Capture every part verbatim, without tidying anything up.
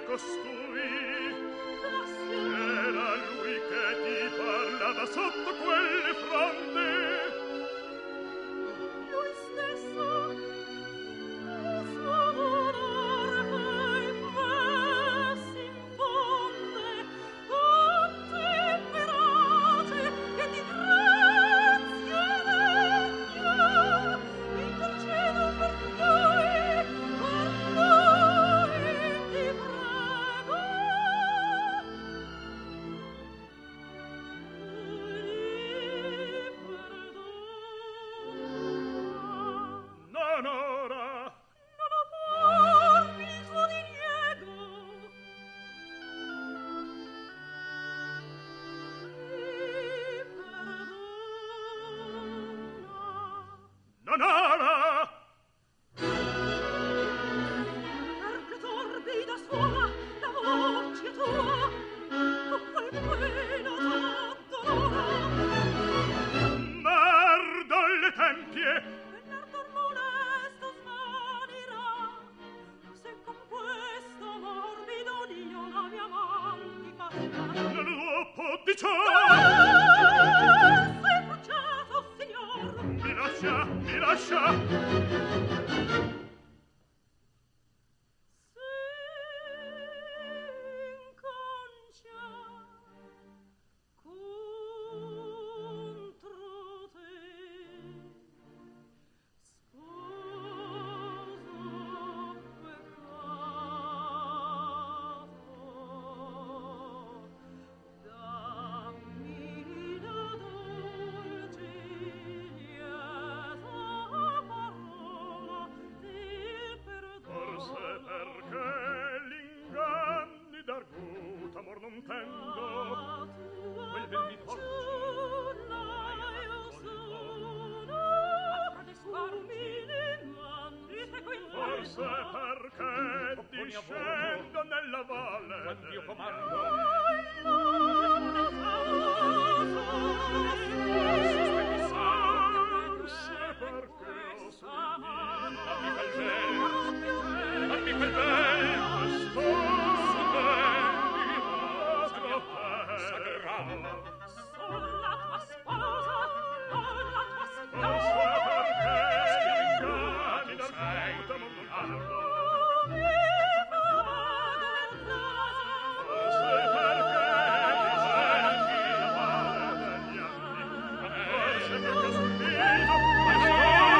costui? Era lui che ti parlava sotto quelle fronde? Lui stesso, il suo dolore in me si infonde, ottemperate che di grazia regna, intercedo per noi, per noi ti prego. Non ora! Non avvarmi il tuo diniego. Mi perdona. Non ora! Perché torbida suona la voce tua, o qual pena t'addolora. Merda le tempie! E l'ardor molesto svanirà, se con questo morbido dio la mia mantica Non dopo di ciò! sei bruciato, signor. Mi lascia, mi lascia! S'inconcia contro te, sposo peccato, dammi la dolce lieta parola del Forse perdono. perché l'inganni d'arguto amor non tendo. Quel ben mi porta. Forse perché discendo nella valle Quand'io comando. Forse perché ho sogni. Dammi quel bel, dammi quel bel. Sto sagrada. Sono la tua sposa, sono la tua Forse sposa. perché l'inganni d'arguto amor non tendo. Forse perché discendi nella valle degli anni. Forse perché ho sentito ma sto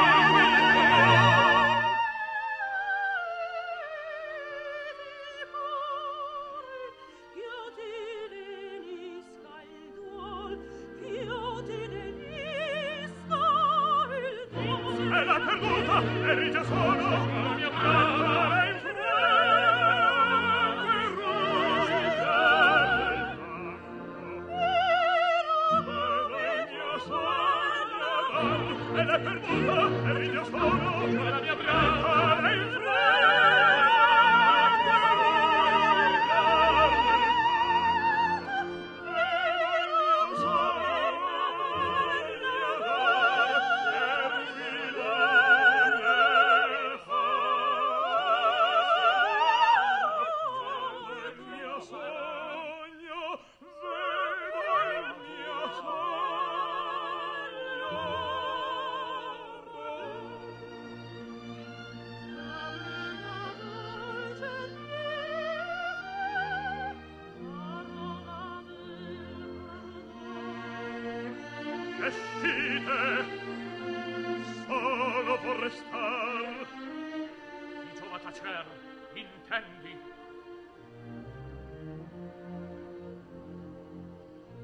Io ti lenisca il duol, io ti lenisca il duol. E l'ha perduta, eri già solo, la mia brava in fuoco e rosica del fango. Vedo il mio sogno d'or, e l'ha perduta, eri già solo, la mia brava in fuoco e rosica Escite, solo vor restar. Ti giova tacer, intendi?